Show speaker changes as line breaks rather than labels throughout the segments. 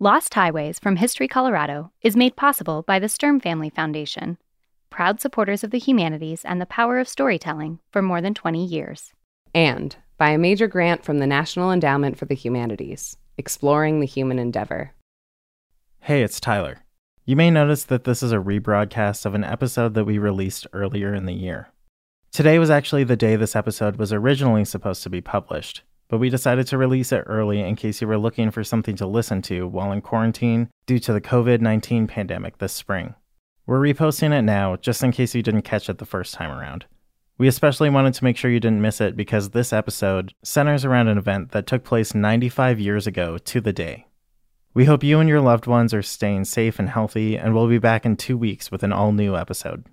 Lost Highways from History Colorado is made possible by the Sturm Family Foundation, proud supporters of the humanities and the power of storytelling for more than 20 years.
And by a major grant from the National Endowment for the Humanities, exploring the human endeavor.
Hey, it's Tyler. You may notice that this is a rebroadcast of an episode that we released earlier in the year. Today was actually the day this episode was originally supposed to be published, but we decided to release it early in case you were looking for something to listen to while in quarantine due to the COVID-19 pandemic this spring. We're reposting it now just in case you didn't catch it the first time around. We especially wanted to make sure you didn't miss it because this episode centers around an event that took place 95 years ago to the day. We hope you and your loved ones are staying safe and healthy, and we'll be back in 2 weeks with an all-new episode.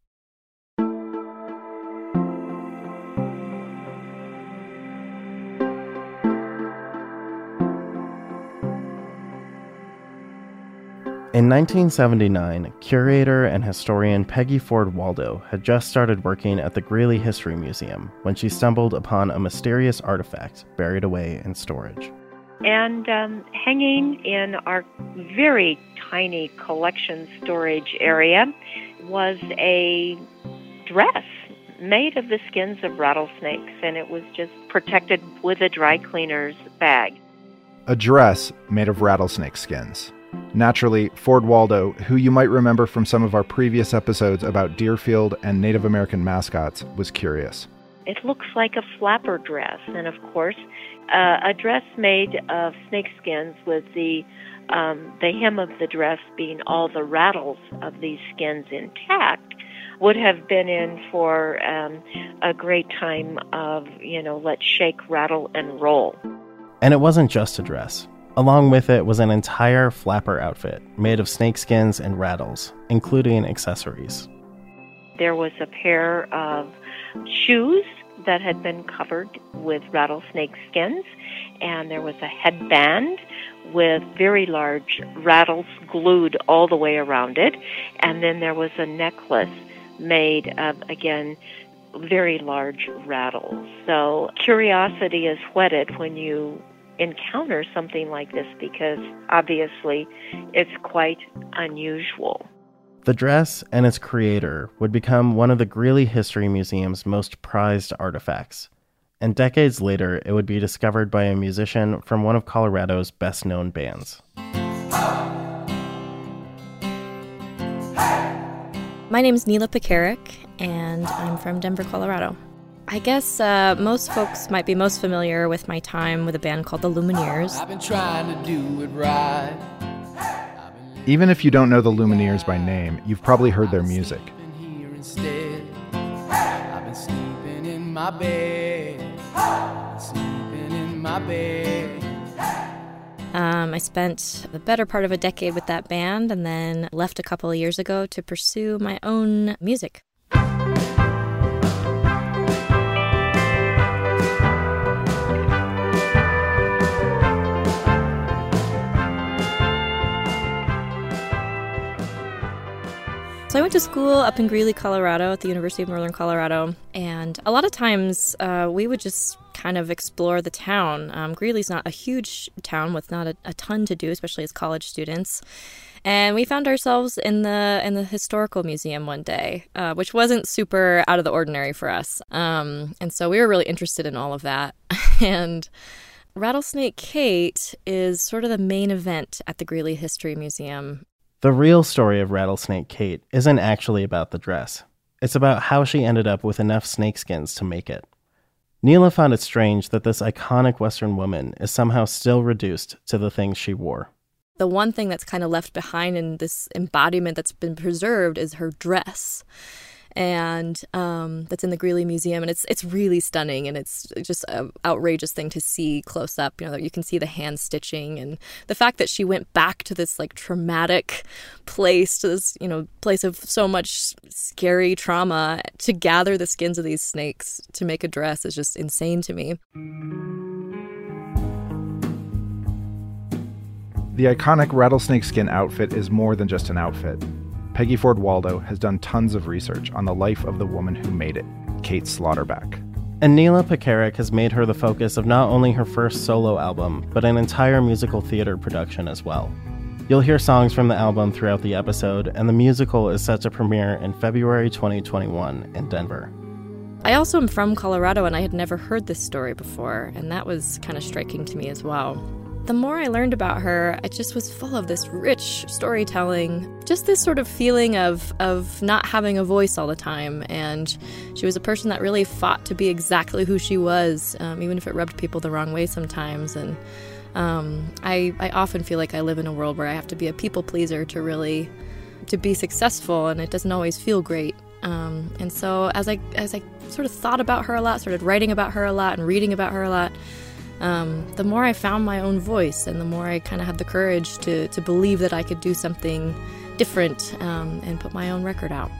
In 1979, curator and historian Peggy Ford Waldo had just started working at the Greeley History Museum when she stumbled upon a mysterious artifact buried away in storage.
And hanging in our very tiny collection storage area was a dress made of the skins of rattlesnakes, and it was just protected with a dry cleaner's bag.
A dress made of rattlesnake skins. Naturally, Ford Waldo, who you might remember from some of our previous episodes about Deerfield and Native American mascots, was curious.
It looks like a flapper dress, and of course, a dress made of snake skins with the hem of the dress being all the rattles of these skins intact would have been in for a great time of, let's shake, rattle, and roll.
And it wasn't just a dress. Along with it was an entire flapper outfit made of snakeskins and rattles, including accessories.
There was a pair of shoes that had been covered with rattlesnake skins, and there was a headband with very large rattles glued all the way around it, and then there was a necklace made of, again, very large rattles. So curiosity is whetted when you encounter something like this because obviously it's quite unusual.
The dress and its creator would become one of the Greeley History Museum's most prized artifacts, and decades later it would be discovered by a musician from one of Colorado's best-known bands.
My name's Neela Pekarik, and I'm from Denver, Colorado. I guess most folks might be most familiar with my time with a band called the Lumineers.
I've been trying to do it right.
Even if you don't know the Lumineers by name, you've probably heard their music.
I've been sleeping in my bed.
I spent the better part of a decade with that band and then left a couple of years ago to pursue my own music. So I went to school up in Greeley, Colorado at the University of Northern Colorado, and a lot of times we would just kind of explore the town. Greeley's not a huge town with not a ton to do, especially as college students. And we found ourselves in the historical museum one day, which wasn't super out of the ordinary for us. And so we were really interested in all of that. And Rattlesnake Kate is sort of the main event at the Greeley History Museum.
The real story of Rattlesnake Kate isn't actually about the dress. It's about how she ended up with enough snakeskins to make it. Neela found it strange that this iconic Western woman is somehow still reduced to the things she wore.
The one thing that's kind of left behind in this embodiment that's been preserved is her dress. And that's in the Greeley Museum, and it's really stunning, and it's just an outrageous thing to see close up. You can see the hand stitching, and the fact that she went back to this traumatic place, to this place of so much scary trauma, to gather the skins of these snakes to make a dress is just insane to me.
The iconic rattlesnake skin outfit is more than just an outfit. Peggy Ford Waldo has done tons of research on the life of the woman who made it, Kate Slaughterback.
And Neela Pekarik has made her the focus of not only her first solo album, but an entire musical theater production as well. You'll hear songs from the album throughout the episode, and the musical is set to premiere in February 2021 in Denver.
I also am from Colorado, and I had never heard this story before, and that was kind of striking to me as well. The more I learned about her, I just was full of this rich storytelling, just this sort of feeling of not having a voice all the time. And she was a person that really fought to be exactly who she was, even if it rubbed people the wrong way sometimes. And I often feel like I live in a world where I have to be a people pleaser to be successful, and it doesn't always feel great. And so as I sort of thought about her a lot, started writing about her a lot and reading about her a lot, the more I found my own voice, and the more I kind of had the courage to believe that I could do something different and put my own record out.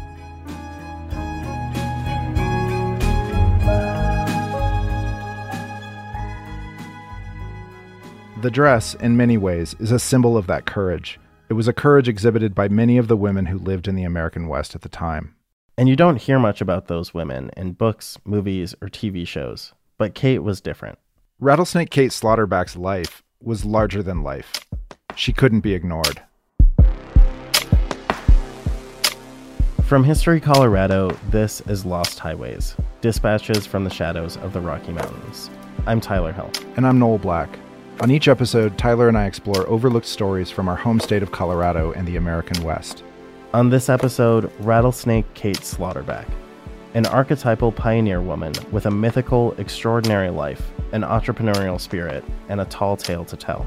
The dress, in many ways, is a symbol of that courage. It was a courage exhibited by many of the women who lived in the American West at the time.
And you don't hear much about those women in books, movies, or TV shows, but Kate was different.
Rattlesnake Kate Slaughterback's life was larger than life. She couldn't be ignored.
From History Colorado, this is Lost Highways, Dispatches from the Shadows of the Rocky Mountains. I'm Tyler Hill.
And I'm Noel Black. On each episode, Tyler and I explore overlooked stories from our home state of Colorado and the American West.
On this episode, Rattlesnake Kate Slaughterback, an archetypal pioneer woman with a mythical, extraordinary life, an entrepreneurial spirit, and a tall tale to tell.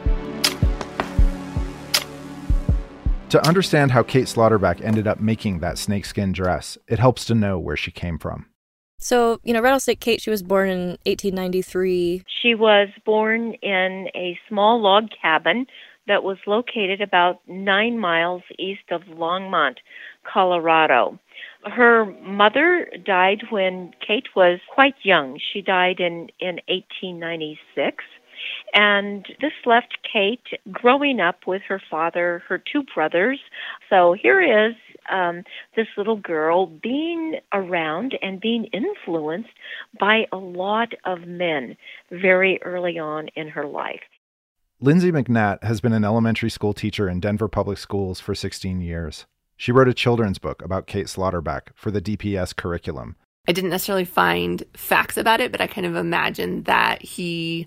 To understand how Kate Slaughterback ended up making that snakeskin dress, it helps to know where she came from.
So, Rattlesnake Kate, she was born in 1893.
She was born in a small log cabin that was located about 9 miles east of Longmont, Colorado. Her mother died when Kate was quite young. She died in 1896. And this left Kate growing up with her father, her 2 brothers. So here is this little girl being around and being influenced by a lot of men very early on in her life.
Lindsay McNatt has been an elementary school teacher in Denver Public Schools for 16 years. She wrote a children's book about Kate Slaughterback for the DPS curriculum.
I didn't necessarily find facts about it, but I kind of imagined that he,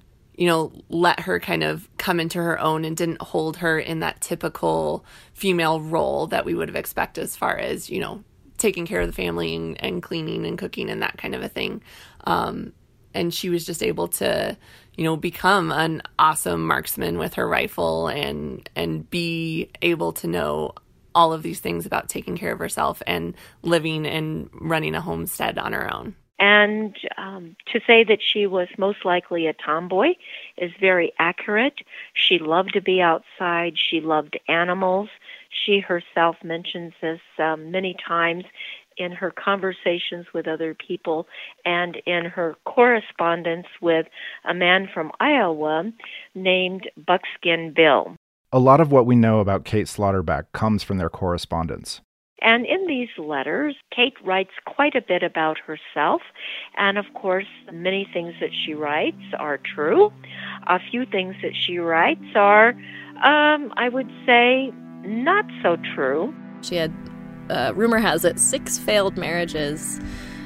let her kind of come into her own and didn't hold her in that typical female role that we would have expected as far as, taking care of the family and cleaning and cooking and that kind of a thing. And she was just able to, become an awesome marksman with her rifle and be able to know all of these things about taking care of herself and living and running a homestead on her own.
And to say that she was most likely a tomboy is very accurate. She loved to be outside. She loved animals. She herself mentions this many times in her conversations with other people and in her correspondence with a man from Iowa named Buckskin Bill.
A lot of what we know about Kate Slaughterback comes from their correspondence.
And in these letters, Kate writes quite a bit about herself. And of course, many things that she writes are true. A few things that she writes are, I would say, not so true.
She had, rumor has it, 6 failed marriages.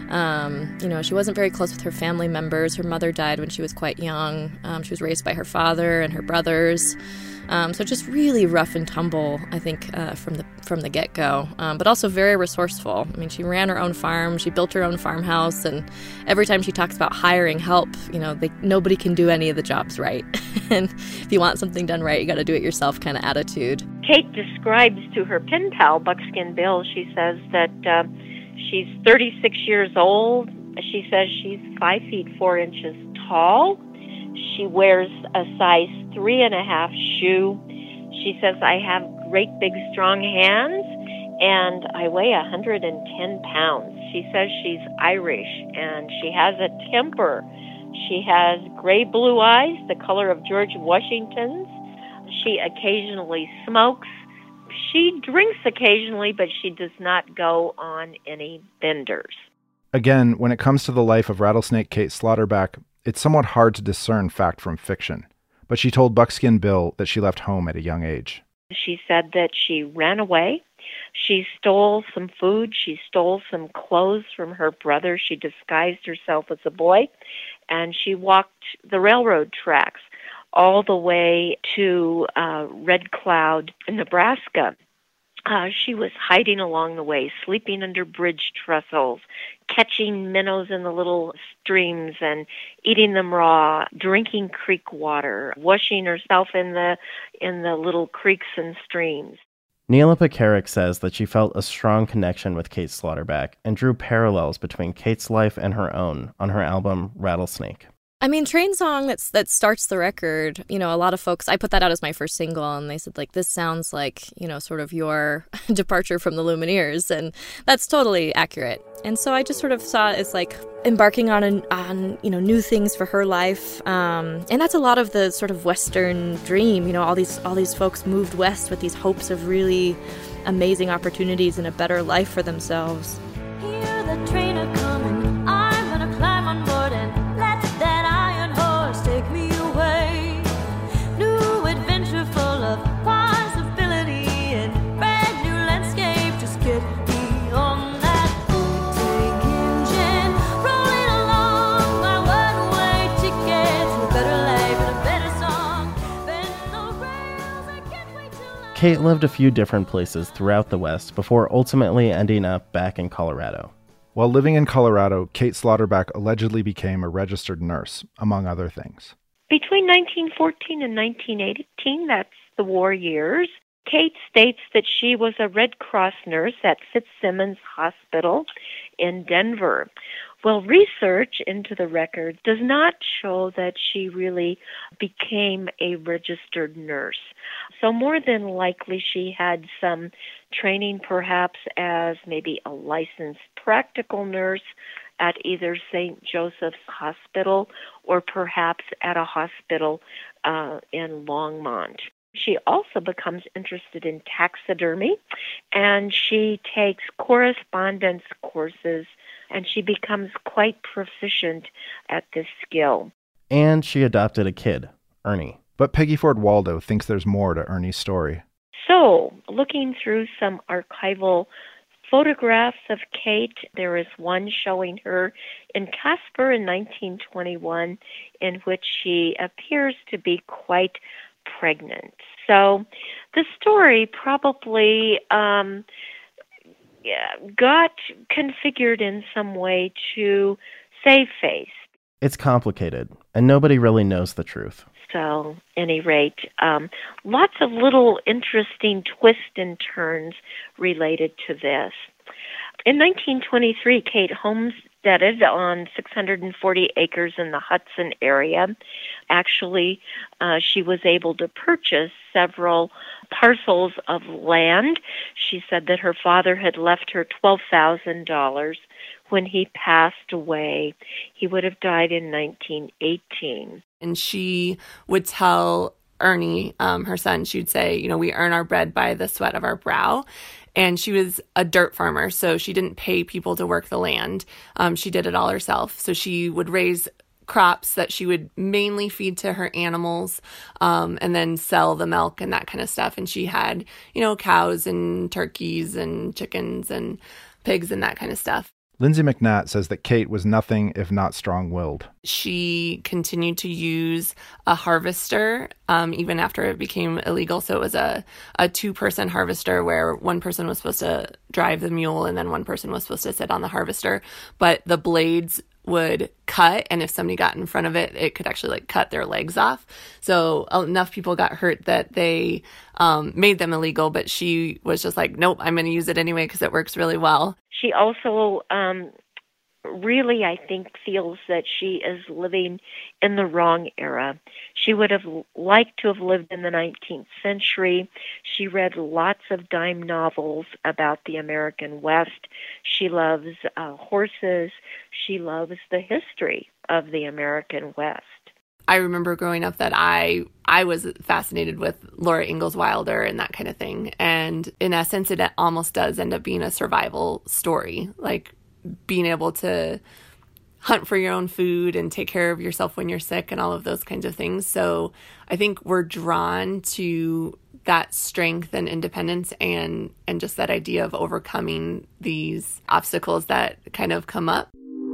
She wasn't very close with her family members. Her mother died when she was quite young. She was raised by her father and her brothers. So just really rough and tumble, I think, from the get-go, but also very resourceful. I mean, she ran her own farm, she built her own farmhouse, and every time she talks about hiring help, nobody can do any of the jobs right. And if you want something done right, you got to do it yourself kind of attitude.
Kate describes to her pen pal, Buckskin Bill, she says that she's 36 years old. She says she's 5 feet 4 inches tall. She wears a size 3.5 shoe. She says, I have great big strong hands and I weigh 110 pounds. She says she's Irish and she has a temper. She has gray blue eyes, the color of George Washington's. She occasionally smokes. She drinks occasionally, but she does not go on any benders.
Again, when it comes to the life of Rattlesnake Kate Slaughterback, it's somewhat hard to discern fact from fiction. But she told Buckskin Bill that she left home at a young age.
She said that she ran away. She stole some food. She stole some clothes from her brother. She disguised herself as a boy, and she walked the railroad tracks all the way to Red Cloud, Nebraska. She was hiding along the way, sleeping under bridge trestles, catching minnows in the little streams and eating them raw, drinking creek water, washing herself in the little creeks and streams.
Neela Pekarek says that she felt a strong connection with Kate Slaughterback and drew parallels between Kate's life and her own on her album Rattlesnake.
I mean, Train Song, that starts the record, a lot of folks, I put that out as my first single, and they said, this sounds like, sort of your departure from the Lumineers, and that's totally accurate. And so I just sort of saw it as embarking on new things for her life, and that's a lot of the sort of Western dream. All these folks moved west with these hopes of really amazing opportunities and a better life for themselves.
Hear the train a-coming, I'm gonna climb on board and let that iron horse take me away. New adventure full of possibility and brand new landscape. Just get me on that tank engine, rolling along my one-way ticket to a better life and a better song. Bend the rails, I can't wait till I...
Kate lived a few different places throughout the West before ultimately ending up back in Colorado.
While living in Colorado, Kate Slaughterback allegedly became a registered nurse, among other things.
Between 1914 and 1918, that's the war years, Kate states that she was a Red Cross nurse at Fitzsimmons Hospital in Denver. Well, research into the record does not show that she really became a registered nurse. So more than likely she had some training perhaps as maybe a licensed practical nurse at either St. Joseph's Hospital or perhaps at a hospital in Longmont. She also becomes interested in taxidermy, and she takes correspondence courses, and she becomes quite proficient at this skill.
And she adopted a kid, Ernie.
But Peggy Ford Waldo thinks there's more to Ernie's story.
So, looking through some archival photographs of Kate, there is one showing her in Casper in 1921, in which she appears to be quite pregnant. So the story probably got configured in some way to save face.
It's complicated, and nobody really knows the truth.
So, at any rate, lots of little interesting twists and turns related to this. In 1923, Kate homesteaded on 640 acres in the Hudson area. Actually, she was able to purchase several parcels of land. She said that her father had left her $12,000 when he passed away. He would have died in 1918.
And she would tell Ernie, her son, she'd say, we earn our bread by the sweat of our brow. And she was a dirt farmer, so she didn't pay people to work the land. She did it all herself. So she would raise crops that she would mainly feed to her animals, and then sell the milk and that kind of stuff. And she had, cows and turkeys and chickens and pigs and that kind of stuff.
Lindsay McNatt says that Kate was nothing if not strong-willed.
She continued to use a harvester even after it became illegal. So it was a two-person harvester where one person was supposed to drive the mule and then one person was supposed to sit on the harvester. But the blades would cut, and if somebody got in front of it, it could actually cut their legs off. So enough people got hurt that they made them illegal, but she was just nope, I'm going to use it anyway because it works really well.
She also really, I think, feels that she is living in the wrong era. She would have liked to have lived in the 19th century. She read lots of dime novels about the American West. She loves horses. She loves the history of the American West.
I remember growing up that I was fascinated with Laura Ingalls Wilder and that kind of thing. And in essence, it almost does end up being a survival story. being able to hunt for your own food and take care of yourself when you're sick and all of those kinds of things. So I think we're drawn to that strength and independence and just that idea of overcoming these obstacles that kind of come up.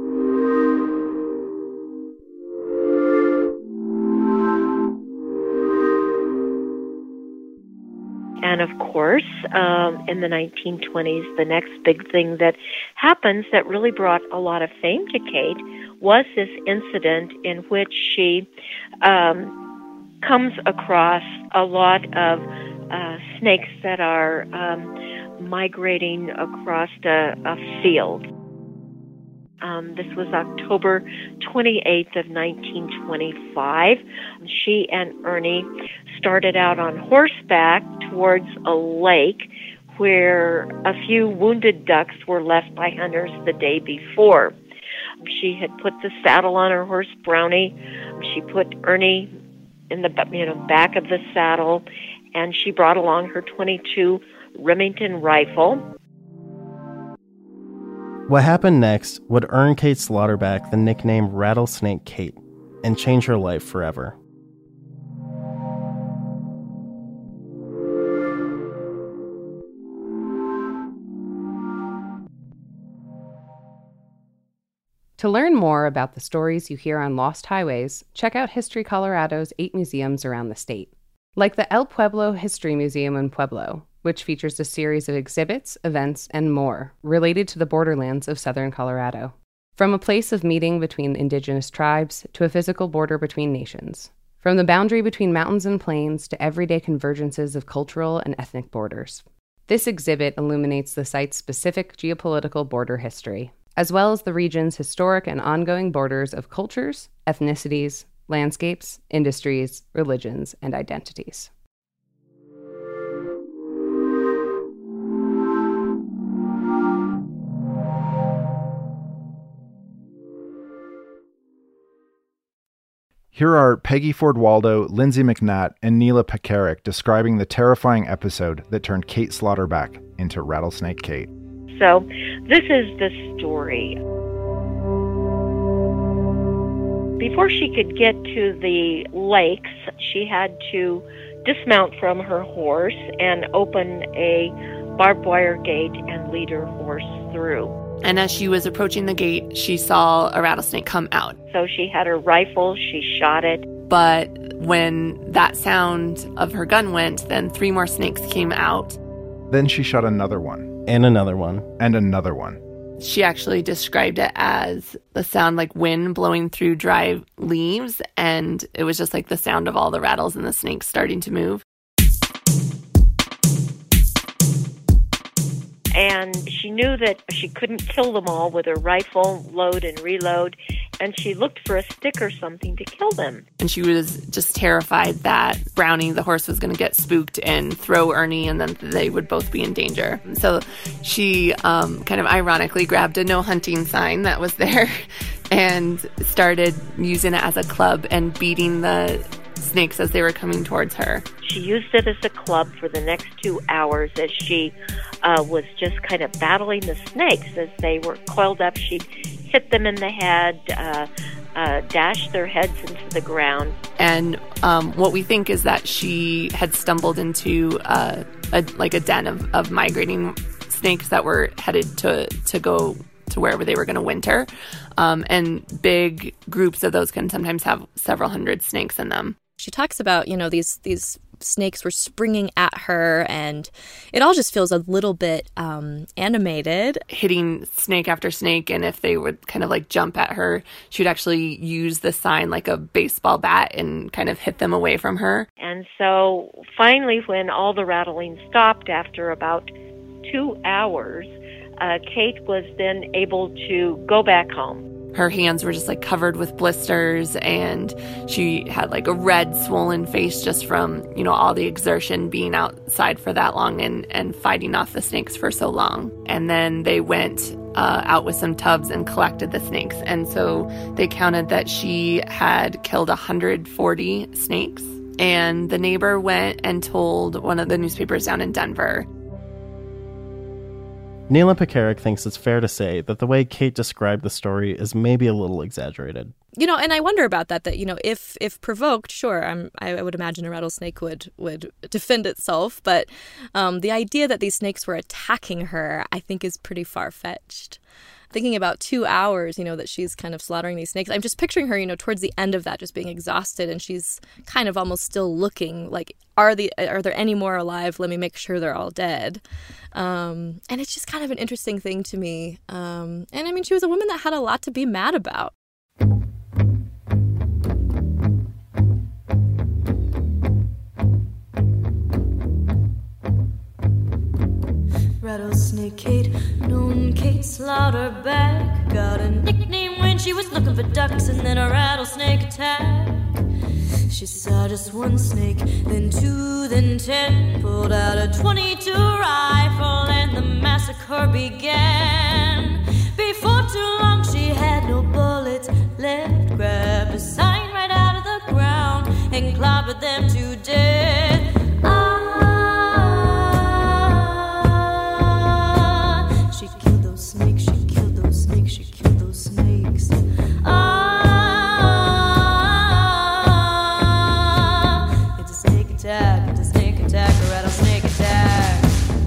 And of course, in the 1920s, the next big thing that happens that really brought a lot of fame to Kate was this incident in which she comes across a lot of snakes that are migrating across a field. This was October 28th of 1925. She and Ernie started out on horseback towards a lake where a few wounded ducks were left by hunters the day before. She had put the saddle on her horse, Brownie. She put Ernie in the back of the saddle, and she brought along her .22 Remington rifle.
What happened next would earn Kate Slaughterback the nickname Rattlesnake Kate and change her life forever.
To learn more about the stories you hear on Lost Highways, check out History Colorado's 8 museums around the state. Like the El Pueblo History Museum in Pueblo, which features a series of exhibits, events, and more related to the borderlands of southern Colorado. From a place of meeting between indigenous tribes to a physical border between nations. From the boundary between mountains and plains to everyday convergences of cultural and ethnic borders. This exhibit illuminates the site's specific geopolitical border history, as well as the region's historic and ongoing borders of cultures, ethnicities, landscapes, industries, religions, and identities.
Here are Peggy Ford Waldo, Lindsay McNatt, and Neela Pekarik describing the terrifying episode that turned Kate Slaughterback into Rattlesnake Kate.
So this is the story. Before she could get to the lakes, she had to dismount from her horse and open a barbed wire gate and lead her horse through.
And as she was approaching the gate, she saw a rattlesnake come out.
So she had her rifle, she shot it.
But when that sound of her gun went, then 3 more snakes came out.
Then she shot another one.
And another one.
And another one.
She actually described it as the sound like wind blowing through dry leaves, and it was just like the sound of all the rattles and the snakes starting to move.
And she knew that she couldn't kill them all with her rifle, load and reload, and she looked for a stick or something to kill them.
And she was just terrified that Brownie, the horse, was going to get spooked and throw Ernie, and then they would both be in danger. So she kind of ironically grabbed a no hunting sign that was there and started using it as a club and beating the snakes as they were coming towards her.
She used it as a club for the next 2 hours as she was just kind of battling the snakes as they were coiled up. She'd hit them in the head, dash their heads into the ground.
And what we think is that she had stumbled into a den of migrating snakes that were headed to go to wherever they were going to winter. And big groups of those can sometimes have several hundred snakes in them.
She talks about, these snakes were springing at her, and it all just feels a little bit animated.
Hitting snake after snake, and if they would kind of like jump at her, she would actually use the sign like a baseball bat and kind of hit them away from her.
And so finally, when all the rattling stopped after about 2 hours, Kate was then able to go back home.
Her hands were just like covered with blisters, and she had like a red swollen face just from, all the exertion being outside for that long and fighting off the snakes for so long. And then they went out with some tubs and collected the snakes. And so they counted that she had killed 140 snakes. And the neighbor went and told one of the newspapers down in Denver.
Neela Pekarek thinks it's fair to say that the way Kate described the story is maybe a little exaggerated.
You know, and I wonder about that, you know, if provoked, sure, I would imagine a rattlesnake would defend itself. But the idea that these snakes were attacking her, I think, is pretty far-fetched. Thinking about 2 hours, you know, that she's kind of slaughtering these snakes. I'm just picturing her, you know, towards the end of that, just being exhausted, and she's kind of almost still looking like, are there any more alive? Let me make sure they're all dead. And it's just kind of an interesting thing to me. And I mean, she was a woman that had a lot to be mad about.
Rattlesnake Kate, known Kate Slaughterback, got a nickname when she was looking for ducks and then a rattlesnake attack. She saw just one snake, then two, then 10, pulled out a .22 rifle and the massacre began. Before too long she had no bullets left, grabbed a sign right out of the ground and clobbered them to death. She killed those snakes, she killed those snakes, she killed those snakes. It's a snake attack, it's a snake attack, a rattlesnake attack.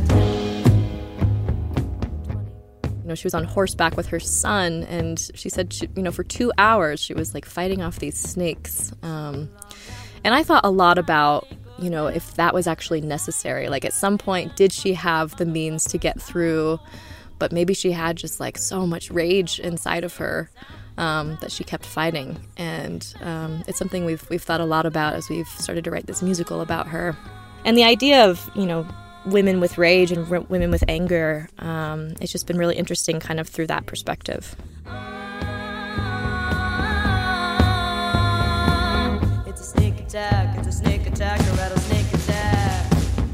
You know, she was on horseback with her son, and she said, you know, for 2 hours she was like fighting off these snakes. And I thought a lot about, you know, if that was actually necessary. Like, at some point, did she have the means to get through? But maybe she had just like so much rage inside of her that she kept fighting. And it's something we've thought a lot about as we've started to write this musical about her. And the idea of, you know, women with rage and women with anger, it's just been really interesting kind of through that perspective.
It's a snake attack, a rattlesnake attack.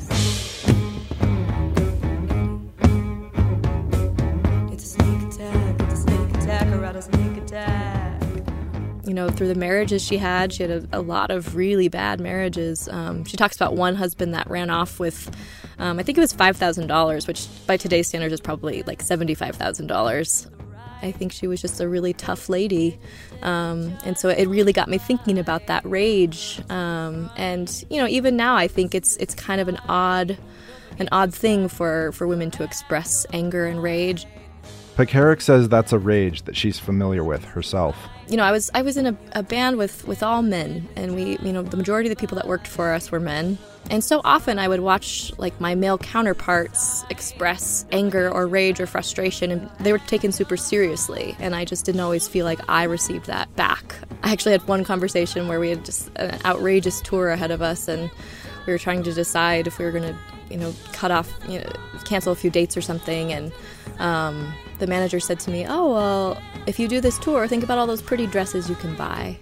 It's a snake attack, a rattlesnake attack.
You know, through the marriages she had a lot of really bad marriages. She talks about one husband that ran off with, I think it was $5,000, which by today's standards is probably like $75,000. I think she was just a really tough lady. And so it really got me thinking about that rage. And, you know, even now I think it's kind of an odd thing for women to express anger and rage.
Pekarek says that's a rage that she's familiar with herself.
You know, I was in a band with all men, and we, you know, the majority of the people that worked for us were men. And so often I would watch like my male counterparts express anger or rage or frustration, and they were taken super seriously, and I just didn't always feel like I received that back. I actually had one conversation where we had just an outrageous tour ahead of us, and we were trying to decide if we were going to, you know, cut off, you know, cancel a few dates or something, and the manager said to me, "Oh, well, if you do this tour, think about all those pretty dresses you can buy."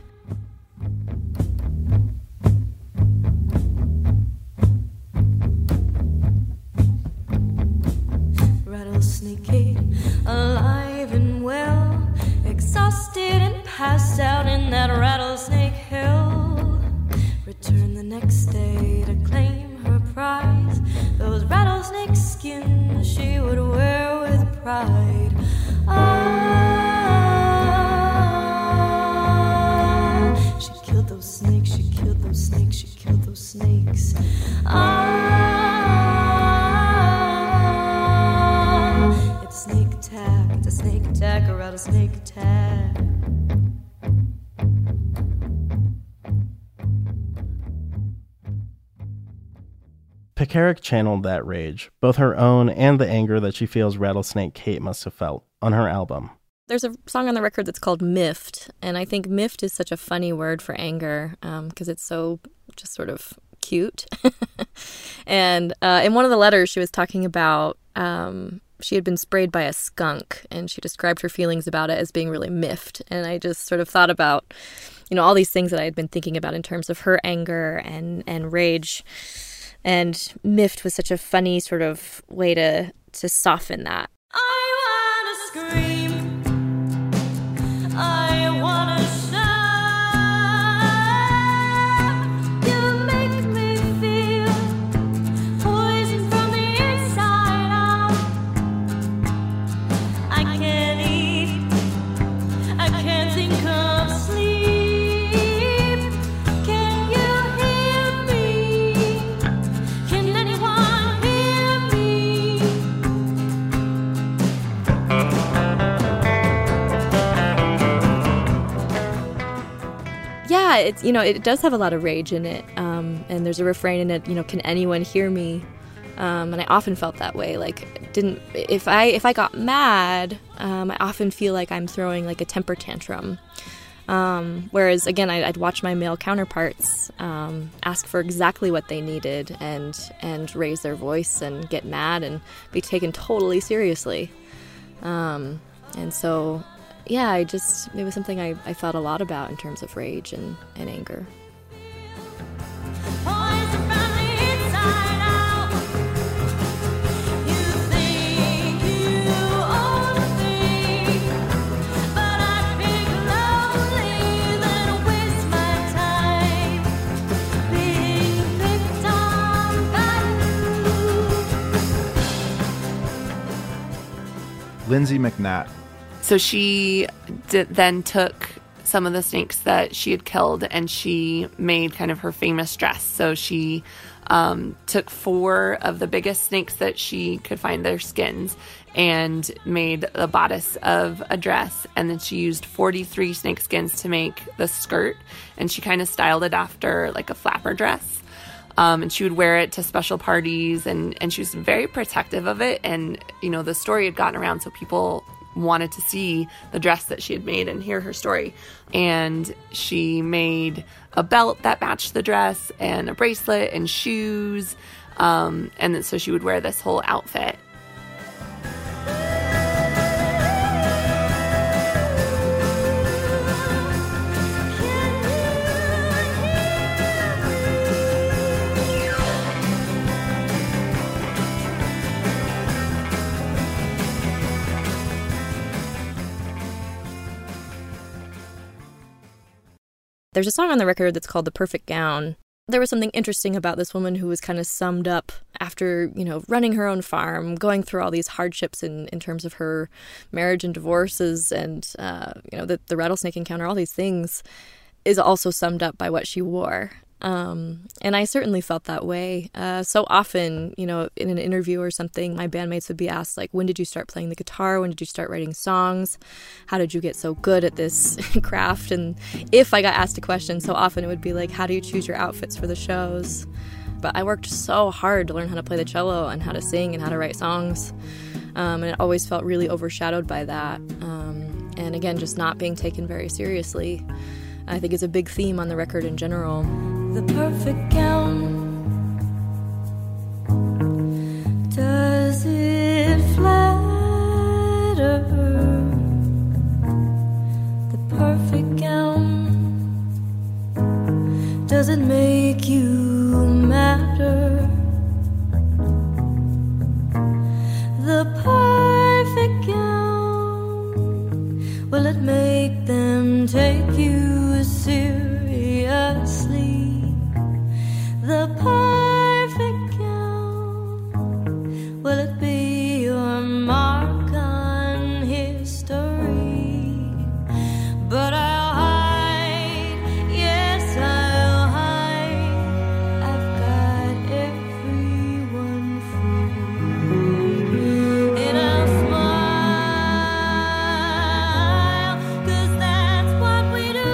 Rattlesnake Kate, alive and well, exhausted and passed out in that rattlesnake hill. Returned the next day to claim her prize. Those rattlesnake skins she would wear with pride. She killed those snakes, she killed those snakes, she killed those snakes. It's a snake attack, a rattlesnake attack.
Pekarek channeled that rage, both her own and the anger that she feels Rattlesnake Kate must have felt, on her album.
There's a song on the record that's called Miffed, and I think miffed is such a funny word for anger because it's so just sort of cute. And in one of the letters she was talking about she had been sprayed by a skunk, and she described her feelings about it as being really miffed. And I just sort of thought about, you know, all these things that I had been thinking about in terms of her anger and rage. And miffed was such a funny sort of way to soften that.
I wanna scream, I wanna shout. You make me feel poison from the inside out.
Yeah, it's, it does have a lot of rage in it. And there's a refrain in it, can anyone hear me? And I often felt that way. Like, if I got mad, I often feel like I'm throwing like a temper tantrum. Whereas again, I'd watch my male counterparts ask for exactly what they needed and raise their voice and get mad and be taken totally seriously. And so, yeah, it was something I felt a lot about in terms of rage and anger.
Lindsay McNatt.
So she then took some of the snakes that she had killed and she made kind of her famous dress. So she took 4 of the biggest snakes that she could find, their skins, and made the bodice of a dress. And then she used 43 snake skins to make the skirt, and she kind of styled it after like a flapper dress. And she would wear it to special parties, and she was very protective of it. And, the story had gotten around, so people wanted to see the dress that she had made and hear her story. And she made a belt that matched the dress and a bracelet and shoes. And then, so she would wear this whole outfit.
There's a song on the record that's called The Perfect Gown. There was something interesting about this woman who was kind of summed up after, running her own farm, going through all these hardships in terms of her marriage and divorces and, the rattlesnake encounter, all these things, is also summed up by what she wore. And I certainly felt that way. So often, in an interview or something, my bandmates would be asked, like, when did you start playing the guitar? When did you start writing songs? How did you get so good at this craft? And if I got asked a question, so often it would be like, how do you choose your outfits for the shows? But I worked so hard to learn how to play the cello and how to sing and how to write songs. And it always felt really overshadowed by that. And again, just not being taken very seriously, I think is a big theme on the record in general.
The perfect gown, does it flatter her? The perfect gown, does it make you matter? The perfect gown, will it make them take you seriously? The perfect gown, will it be your mark on history? But I'll hide, yes I'll hide, I've got everyone free. And I'll smile, 'cause that's what we do.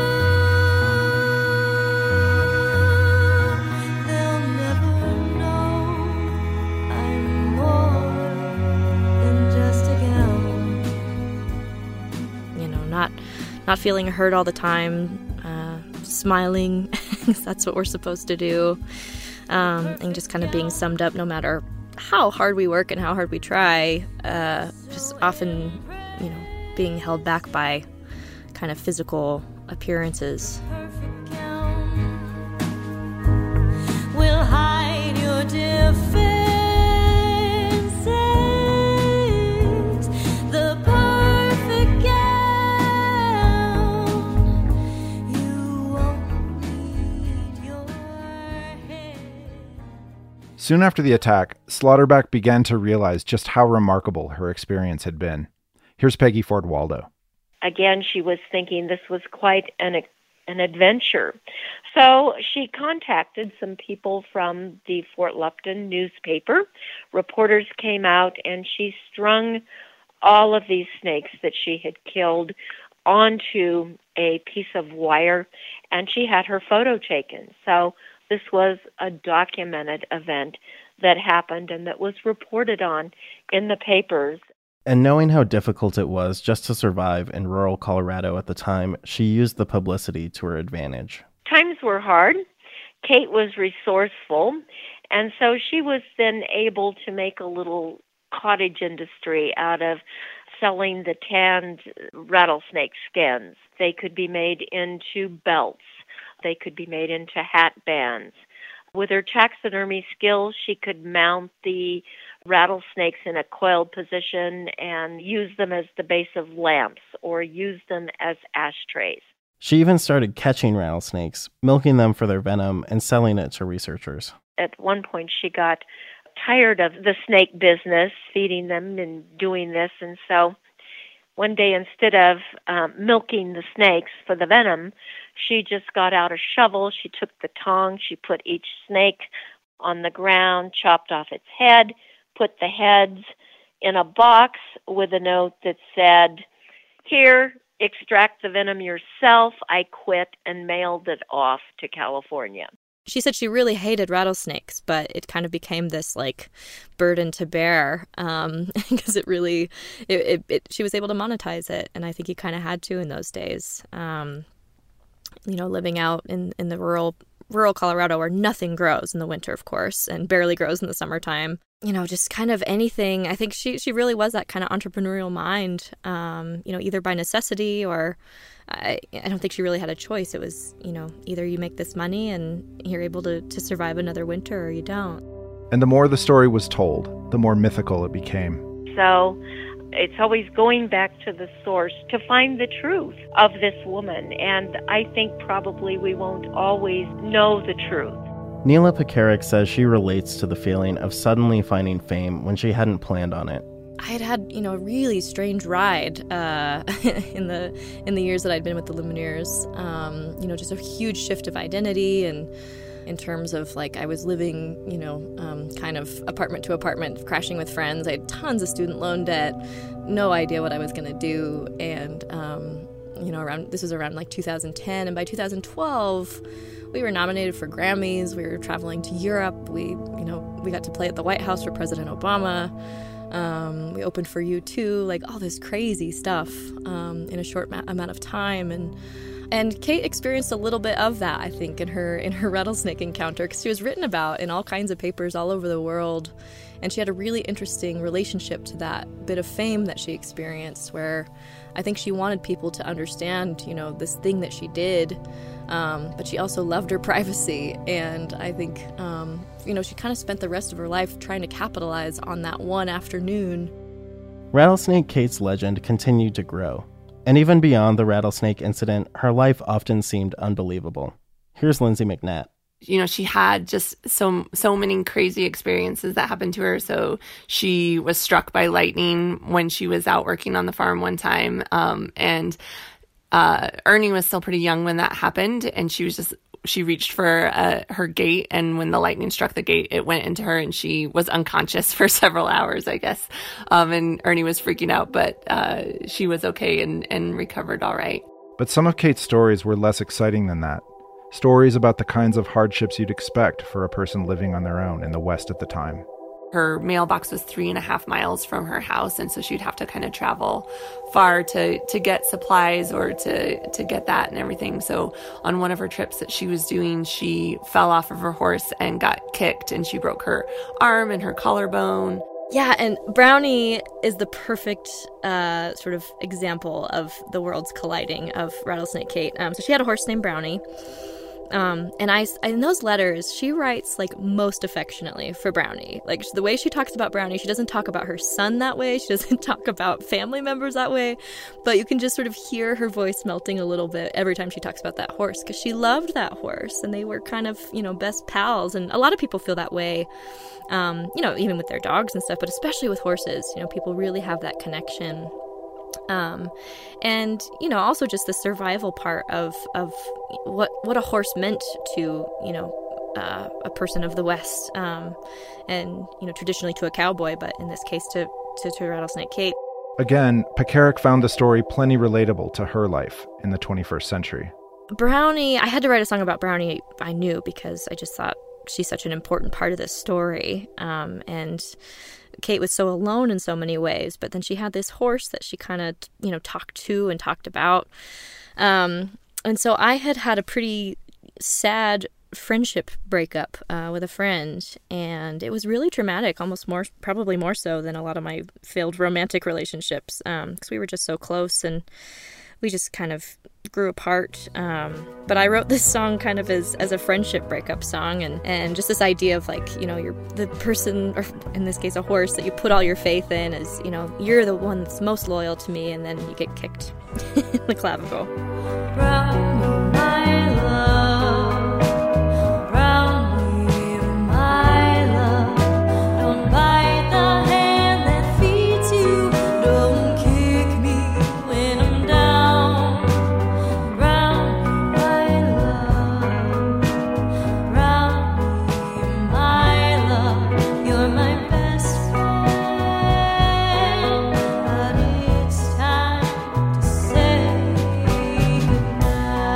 Not feeling hurt all the time, smiling, that's what we're supposed to do, and just kind of being summed up no matter how hard we work and how hard we try, just often, being held back by kind of physical appearances.
We'll hide your differences. The perfect gown, you won't need your head.
Soon after the attack, Slaughterback began to realize just how remarkable her experience had been. Here's Peggy Ford Waldo.
Again, she was thinking this was quite an adventure. So she contacted some people from the Fort Lupton newspaper. Reporters came out, and she strung all of these snakes that she had killed onto a piece of wire, and she had her photo taken. So this was a documented event that happened and that was reported on in the papers.
And knowing how difficult it was just to survive in rural Colorado at the time, she used the publicity to her advantage.
Times were hard. Kate was resourceful, and so she was then able to make a little cottage industry out of selling the tanned rattlesnake skins. They could be made into belts. They could be made into hat bands. With her taxidermy skills, she could mount the rattlesnakes in a coiled position and use them as the base of lamps or use them as ashtrays.
She even started catching rattlesnakes, milking them for their venom, and selling it to researchers.
At one point, she got tired of the snake business, feeding them and doing this, and so one day, instead of milking the snakes for the venom, she just got out a shovel, she took the tongs, she put each snake on the ground, chopped off its head, put the heads in a box with a note that said, "Here, extract the venom yourself. I quit," and mailed it off to California.
She said she really hated rattlesnakes, but it kind of became this like burden to bear because it really, she was able to monetize it. And I think you kind of had to in those days, living out in the rural Colorado where nothing grows in the winter, of course, and barely grows in the summertime. Just kind of anything. I think she really was that kind of entrepreneurial mind, either by necessity or I don't think she really had a choice. It was, either you make this money and you're able to survive another winter or you don't.
And the more the story was told, the more mythical it became.
So it's always going back to the source to find the truth of this woman. And I think probably we won't always know the truth.
Neela Pekarik says she relates to the feeling of suddenly finding fame when she hadn't planned on it.
I had a really strange ride in the years that I'd been with the Lumineers. Just a huge shift of identity, and in terms of I was living, kind of apartment to apartment, crashing with friends. I had tons of student loan debt, no idea what I was going to do, and this was around 2010, and by 2012. We were nominated for Grammys. We were traveling to Europe. We got to play at the White House for President Obama. We opened for U2, all this crazy stuff in a short amount of time. And Kate experienced a little bit of that, I think, in her rattlesnake encounter, because she was written about in all kinds of papers all over the world. And she had a really interesting relationship to that bit of fame that she experienced, where I think she wanted people to understand, this thing that she did. But she also loved her privacy, and I think, she kind of spent the rest of her life trying to capitalize on that one afternoon.
Rattlesnake Kate's legend continued to grow, and even beyond the rattlesnake incident, her life often seemed unbelievable. Here's Lindsay McNatt.
She had just so many crazy experiences that happened to her. So she was struck by lightning when she was out working on the farm one time, and Ernie was still pretty young when that happened, and she reached for her gate, and when the lightning struck the gate, it went into her, and she was unconscious for several hours, I guess. And Ernie was freaking out, but she was okay and recovered all right.
But some of Kate's stories were less exciting than that. Stories about the kinds of hardships you'd expect for a person living on their own in the West at the time.
Her mailbox was 3.5 miles from her house, and so she'd have to kind of travel far to get supplies or to get that and everything. So on one of her trips that she was doing, she fell off of her horse and got kicked, and she broke her arm and her collarbone.
Yeah, and Brownie is the perfect sort of example of the worlds colliding of Rattlesnake Kate. So she had a horse named Brownie. And in those letters, she writes most affectionately for Brownie. The way she talks about Brownie, she doesn't talk about her son that way. She doesn't talk about family members that way. But you can just sort of hear her voice melting a little bit every time she talks about that horse, because she loved that horse, and they were kind of, best pals. And a lot of people feel that way, even with their dogs and stuff, but especially with horses. People really have that connection. And also just the survival part of what a horse meant to a person of the West, and traditionally to a cowboy, but in this case to Rattlesnake Kate.
Again, Pekarek found the story plenty relatable to her life in the 21st century.
Brownie, I had to write a song about Brownie, I knew, because I just thought she's such an important part of this story. And Kate was so alone in so many ways, but then she had this horse that she kind of, talked to and talked about. And so I had a pretty sad friendship breakup with a friend, and it was really traumatic, probably more so than a lot of my failed romantic relationships, because we were just so close and we just kind of grew apart. But I wrote this song kind of as a friendship breakup song, and just this idea of you're the person, or in this case a horse, that you put all your faith in as, you're the one that's most loyal to me, and then you get kicked in the clavicle.
Brownie, my love, Brownie, my love, don't bite the hand that feeds you, don't kick me when I'm down. Brownie, my love, Brownie, my love, you're my best friend, but it's time to say goodnight.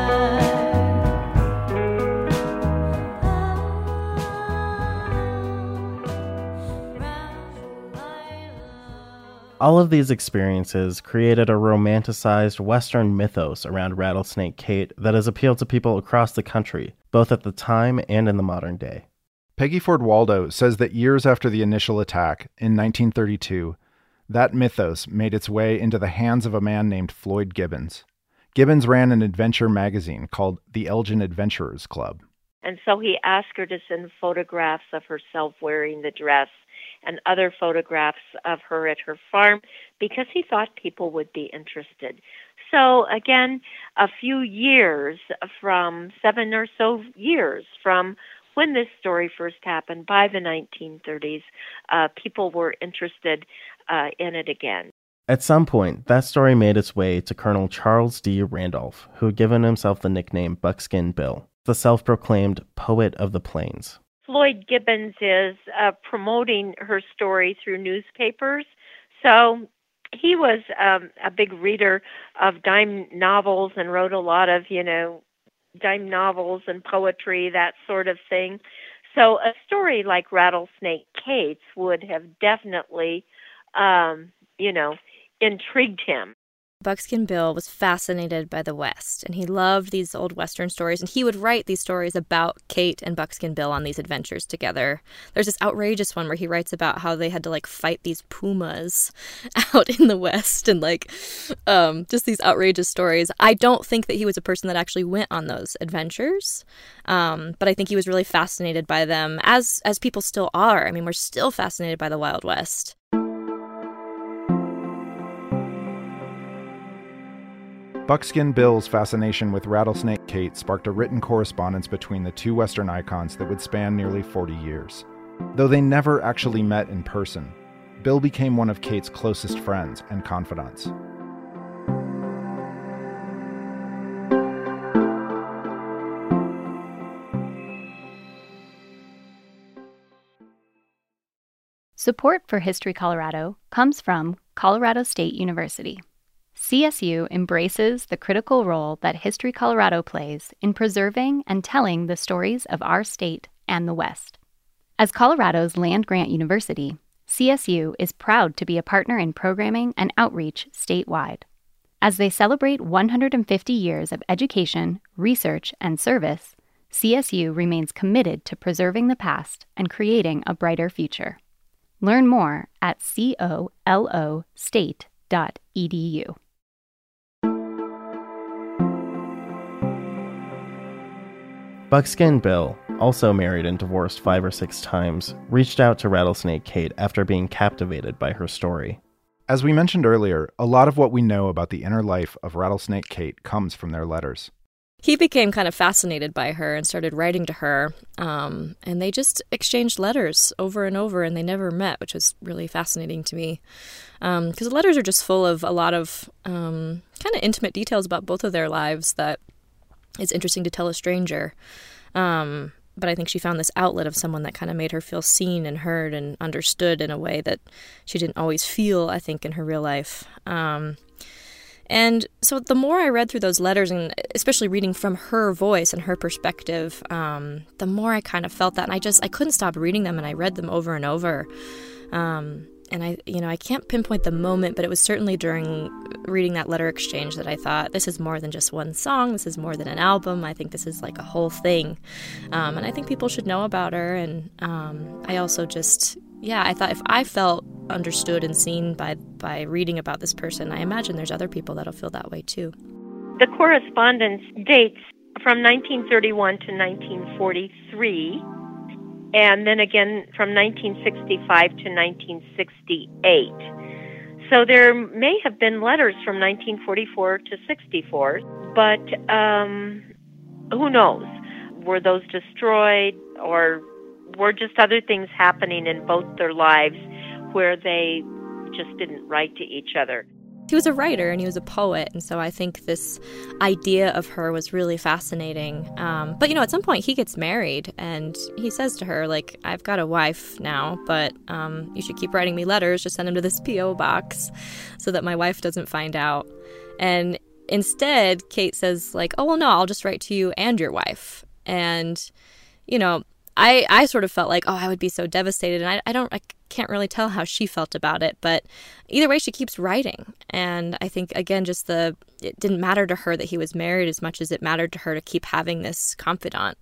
All of these experiences created a romanticized Western mythos around Rattlesnake Kate that has appealed to people across the country, both at the time and in the modern day.
Peggy Ford Waldo says that years after the initial attack, in 1932, that mythos made its way into the hands of a man named Floyd Gibbons. Gibbons ran an adventure magazine called the Elgin Adventurers Club.
And so he asked her to send photographs of herself wearing the dress and other photographs of her at her farm because he thought people would be interested. So again, a few years from 7 or so years from when this story first happened, by the 1930s, people were interested in it again.
At some point, that story made its way to Colonel Charles D. Randolph, who had given himself the nickname Buckskin Bill, the self-proclaimed poet of the plains.
Floyd Gibbons is promoting her story through newspapers. So he was a big reader of dime novels and wrote a lot of, dime novels and poetry, that sort of thing. So a story like Rattlesnake Kate's would have definitely, intrigued him.
Buckskin Bill was fascinated by the West, and he loved these old Western stories, and he would write these stories about Kate and Buckskin Bill on these adventures together. There's this outrageous one where he writes about how they had to, fight these pumas out in the West, and, just these outrageous stories. I don't think that he was a person that actually went on those adventures, but I think he was really fascinated by them, as people still are. I mean, we're still fascinated by the Wild West.
Buckskin Bill's fascination with Rattlesnake Kate sparked a written correspondence between the two Western icons that would span nearly 40 years. Though they never actually met in person, Bill became one of Kate's closest friends and confidants.
Support for History Colorado comes from Colorado State University. CSU embraces the critical role that History Colorado plays in preserving and telling the stories of our state and the West. As Colorado's land-grant university, CSU is proud to be a partner in programming and outreach statewide. As they celebrate 150 years of education, research, and service, CSU remains committed to preserving the past and creating a brighter future. Learn more at colostate.edu.
Buckskin Bill, also married and divorced 5 or 6 times, reached out to Rattlesnake Kate after being captivated by her story.
As we mentioned earlier, a lot of what we know about the inner life of Rattlesnake Kate comes from their letters.
He became kind of fascinated by her and started writing to her, and they just exchanged letters over and over, and they never met, which was really fascinating to me, because the letters are just full of a lot of kind of intimate details about both of their lives that is interesting to tell a stranger. but I think she found this outlet of someone that kind of made her feel seen and heard and understood in a way that she didn't always feel, I think, in her real life. And so the more I read through those letters, and especially reading from her voice and her perspective, the more I kind of felt that. And I couldn't stop reading them, and I read them over and over. And I can't pinpoint the moment, but it was certainly during reading that letter exchange that I thought, this is more than just one song. This is more than an album. I think this is like a whole thing. And I think people should know about her. And I also I thought if I felt understood and seen by reading about this person, I imagine there's other people that'll feel that way too.
The correspondence dates from 1931 to 1943. And then again from 1965 to 1968. So there may have been letters from 1944 to 64, but who knows? Were those destroyed, or were just other things happening in both their lives where they just didn't write to each other?
He was a writer and he was a poet, and so I think this idea of her was really fascinating. But, at some point he gets married, and he says to her, like, I've got a wife now, but you should keep writing me letters. Just send them to this P.O. box so that my wife doesn't find out. And instead, Kate says, like, oh, well, no, I'll just write to you and your wife. And, I sort of felt like, oh, I would be so devastated. And I can't really tell how she felt about it. But either way, she keeps writing. And I think, again, it didn't matter to her that he was married as much as it mattered to her to keep having this confidant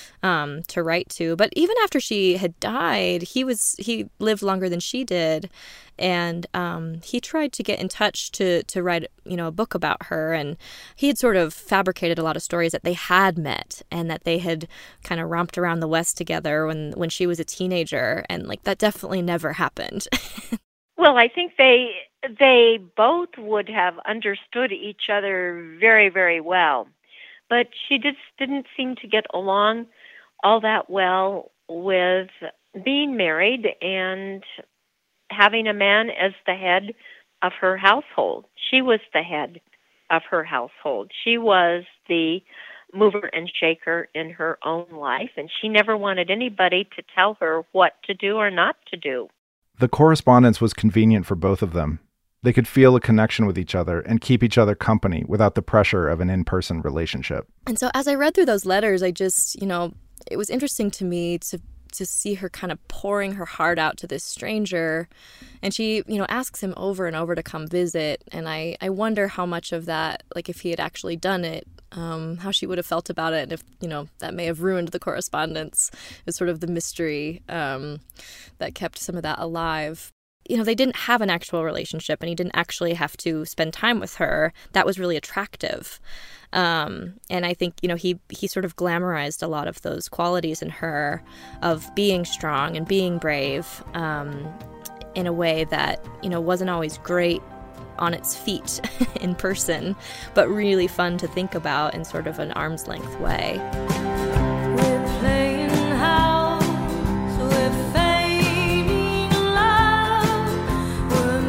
to write to. But even after she had died, he lived longer than she did. And he tried to get in touch to write, a book about her. And he had sort of fabricated a lot of stories that they had met and that they had kind of romped around the West together when she was a teenager. And like that definitely never happened.
Well, I think they both would have understood each other very, very well. But she just didn't seem to get along all that well with being married and having a man as the head of her household. She was the head of her household. She was the mover and shaker in her own life, and she never wanted anybody to tell her what to do or not to do.
The correspondence was convenient for both of them. They could feel a connection with each other and keep each other company without the pressure of an in-person relationship.
And so as I read through those letters, I just, it was interesting to me to see her kind of pouring her heart out to this stranger. And she, asks him over and over to come visit. And I wonder how much of that, like if he had actually done it, how she would have felt about it. And if, that may have ruined the correspondence. It's sort of the mystery that kept some of that alive. They didn't have an actual relationship, and he didn't actually have to spend time with her. That was really attractive. And I think, he sort of glamorized a lot of those qualities in her of being strong and being brave in a way that, wasn't always great on its feet in person, but really fun to think about in sort of an arm's length way.
We're playing house, we're feigning love, we're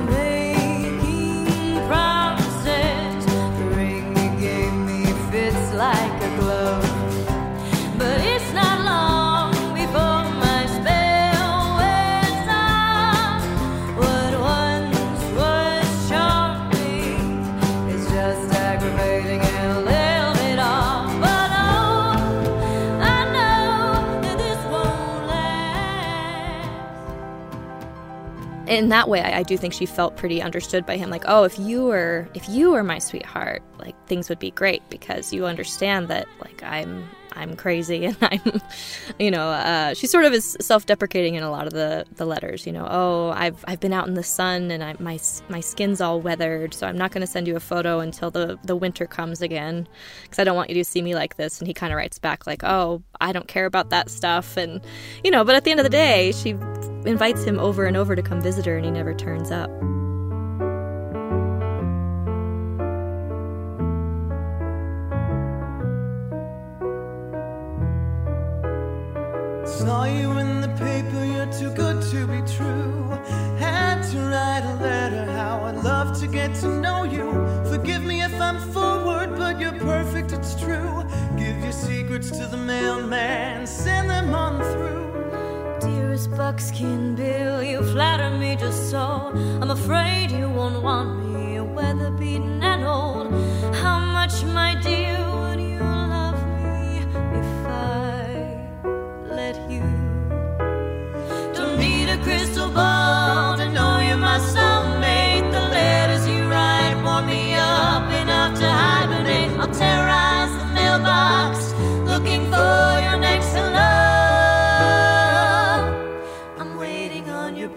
making promises. The ring you gave me fits like a glove, but it's not long before my spell wears off. What once was charming is just aggravating and a little bit off. But oh, I know that this won't last.
In that way, I do think she felt pretty understood by him. Like, oh, if you were my sweetheart, like things would be great because you understand that like I'm crazy and I'm, she sort of is self-deprecating in a lot of the letters. Oh, I've been out in the sun and my skin's all weathered, so I'm not going to send you a photo until the winter comes again because I don't want you to see me like this. And he kind of writes back like, oh, I don't care about that stuff. And but at the end of the day, she invites him over and over to come visit her, and he never turns up.
Saw you in the paper, you're too good to be true. Had to write a letter, how I'd love to get to know you. Forgive me if I'm forward, but you're perfect, it's true. Give your secrets to to the mailman, send them on through.
Dearest Buckskin Bill, you flatter me just so. I'm afraid you won't want me, weather-beaten and old. How much, my dear, would you love me if I let you? Don't need a crystal ball to know you're my soulmate. The letters you write warm me up enough to hibernate. I'll terrorize the mailbox looking for your next hello. I'm waiting on your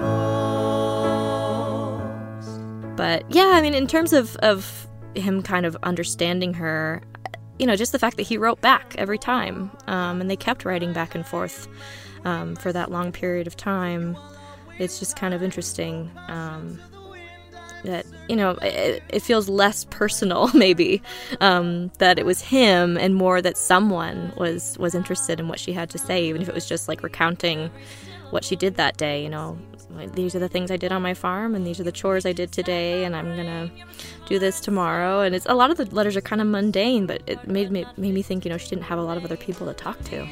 post.
But yeah, I mean, in terms of him kind of understanding her, just the fact that he wrote back every time, and they kept writing back and forth for that long period of time. It's just kind of interesting that, it feels less personal, maybe, that it was him and more that someone was interested in what she had to say, even if it was just like recounting what she did that day. These are the things I did on my farm, and these are the chores I did today, and I'm gonna do this tomorrow. And it's a lot of the letters are kind of mundane, but it made me think, she didn't have a lot of other people to talk to.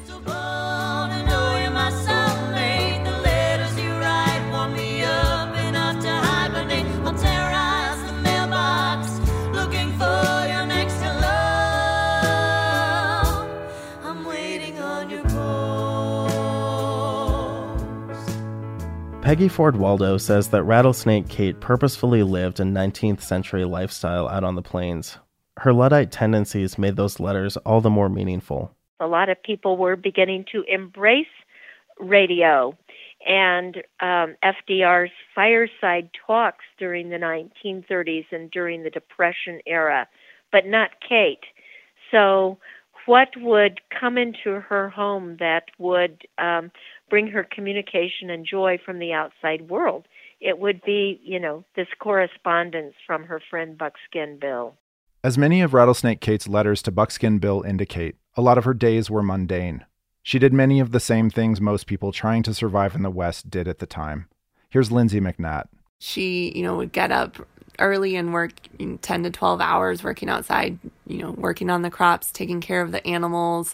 Peggy Ford Waldo says that Rattlesnake Kate purposefully lived a 19th century lifestyle out on the plains. Her Luddite tendencies made those letters all the more meaningful.
A lot of people were beginning to embrace radio, and FDR's fireside talks during the 1930s and during the Depression era, but not Kate. So what would come into her home that would bring her communication and joy from the outside world? It would be, this correspondence from her friend Buckskin Bill.
As many of Rattlesnake Kate's letters to Buckskin Bill indicate, a lot of her days were mundane. She did many of the same things most people trying to survive in the West did at the time. Here's Lindsay McNatt.
She, would get up early and work 10 to 12 hours working outside, working on the crops, taking care of the animals,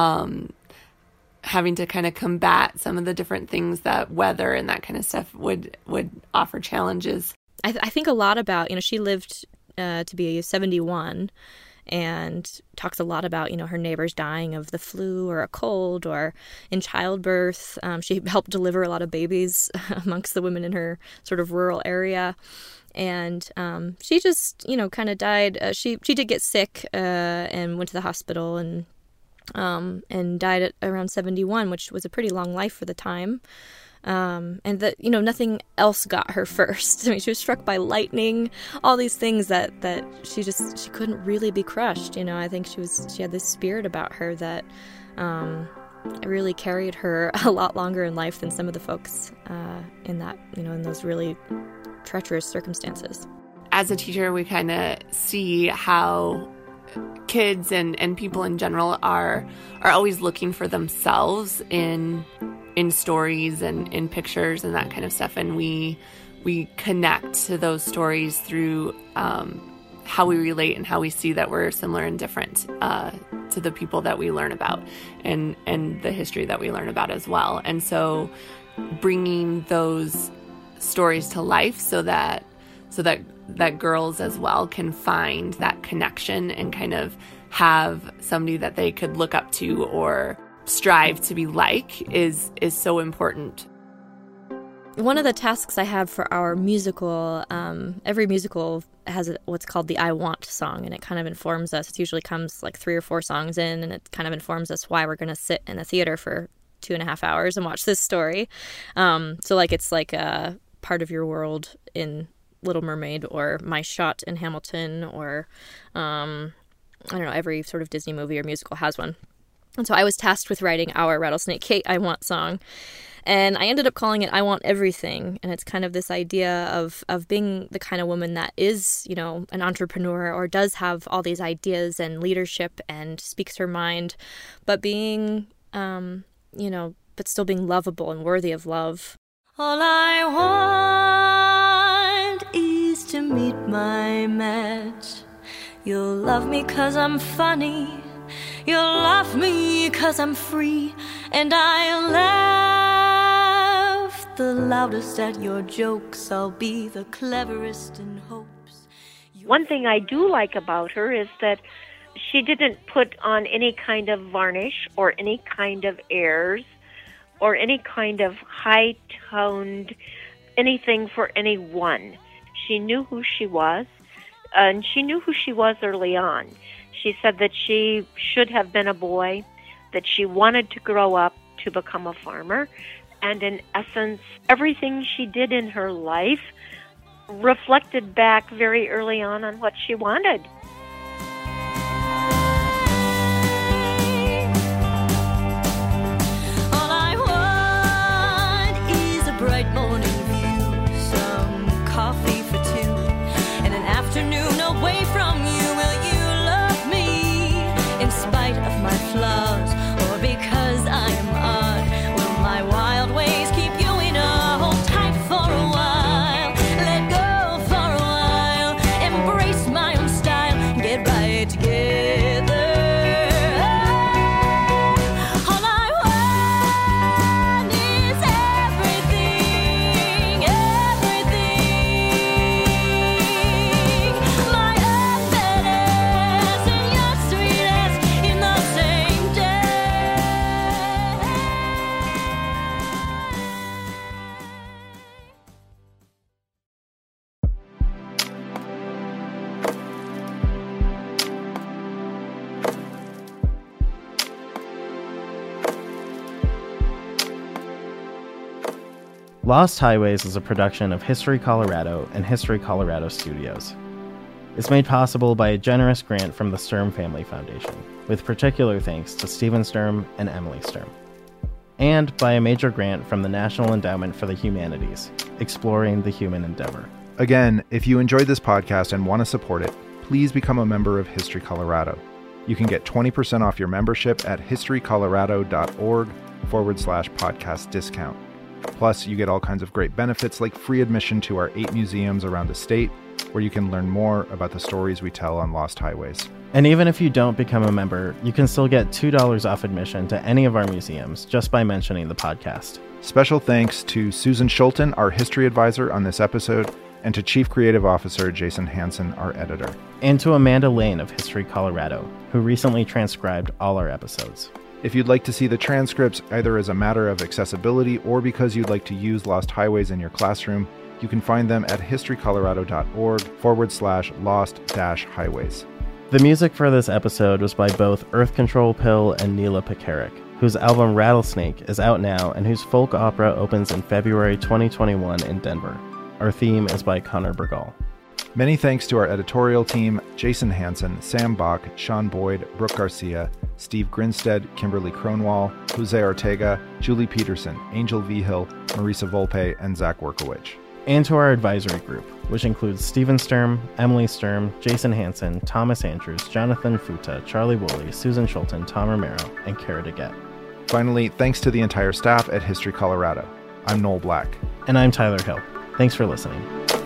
having to kind of combat some of the different things that weather and that kind of stuff would offer challenges.
I think a lot about, she lived to be 71 and talks a lot about, her neighbors dying of the flu or a cold or in childbirth. She helped deliver a lot of babies amongst the women in her sort of rural area. And she just, kind of died. She did get sick and went to the hospital and died at around 71, which was a pretty long life for the time. And that, nothing else got her first. I mean, she was struck by lightning, all these things that she couldn't really be crushed. I think she had this spirit about her that really carried her a lot longer in life than some of the folks in that, in those really treacherous circumstances.
As a teacher, we kind of see how kids and people in general are always looking for themselves in stories and in pictures and that kind of stuff, and we connect to those stories through how we relate and how we see that we're similar and different to the people that we learn about and the history that we learn about as well. And so bringing those stories to life so that girls as well can find that connection and kind of have somebody that they could look up to or strive to be like is so important.
One of the tasks I have for our musical, every musical has what's called the I Want song, and it kind of informs us. It usually comes like 3 or 4 songs in, and it kind of informs us why we're going to sit in a theater for 2.5 hours and watch this story. So like it's like a part of your world in Little Mermaid or My Shot in Hamilton or I don't know, every sort of Disney movie or musical has one. And so I was tasked with writing our Rattlesnake Kate I Want song. And I ended up calling it I Want Everything. And it's kind of this idea of being the kind of woman that is, an entrepreneur or does have all these ideas and leadership and speaks her mind, but being, but still being lovable and worthy of love.
All I want is to meet my match. You'll love me 'cause I'm funny You'll love me 'cause I'm free, and I laugh the loudest at your jokes. I'll be the cleverest in hopes.
One thing I do like about her is that she didn't put on any kind of varnish or any kind of airs or any kind of high-toned anything for anyone. She knew who she was, and she knew who she was early on. She said that she should have been a boy, that she wanted to grow up to become a farmer, and in essence, everything she did in her life reflected back very early on what she wanted.
All I want is a bright morning view, some coffee for two, and an afternoon away from you. Will you love me in spite of my flaws, or because I am odd? Will my wild ways keep you in a hold tight for a while? Let go for a while, embrace my own style, get right together. All I want is everything, everything. My unfairness and your sweetness in the same day.
Lost Highways is a production of History Colorado and History Colorado Studios. It's made possible by a generous grant from the Sturm Family Foundation, with particular thanks to Stephen Sturm and Emily Sturm, and by a major grant from the National Endowment for the Humanities, Exploring the Human Endeavor.
Again, if you enjoyed this podcast and want to support it, please become a member of History Colorado. You can get 20% off your membership at historycolorado.org/podcast discount. Plus, you get all kinds of great benefits like free admission to our 8 museums around the state, where you can learn more about the stories we tell on Lost Highways.
And even if you don't become a member, you can still get $2 off admission to any of our museums just by mentioning the podcast.
Special thanks to Susan Schulten, our history advisor on this episode, and to Chief Creative Officer Jason Hansen, our editor.
And to Amanda Lane of History Colorado, who recently transcribed all our episodes.
If you'd like to see the transcripts, either as a matter of accessibility or because you'd like to use Lost Highways in your classroom, you can find them at historycolorado.org/lost-highways.
The music for this episode was by both Earth Control Pill and Neela Pekarik, whose album Rattlesnake is out now and whose folk opera opens in February 2021 in Denver. Our theme is by Connor Bergall.
Many thanks to our editorial team, Jason Hansen, Sam Bach, Sean Boyd, Brooke Garcia, Steve Grinstead, Kimberly Cronwall, Jose Ortega, Julie Peterson, Angel Vigil, Marisa Volpe, and Zach Workowicz.
And to our advisory group, which includes Stephen Sturm, Emily Sturm, Jason Hansen, Thomas Andrews, Jonathan Futa, Charlie Woolley, Susan Schulten, Tom Romero, and Kara DeGette.
Finally, thanks to the entire staff at History Colorado. I'm Noel Black.
And I'm Tyler Hill. Thanks for listening.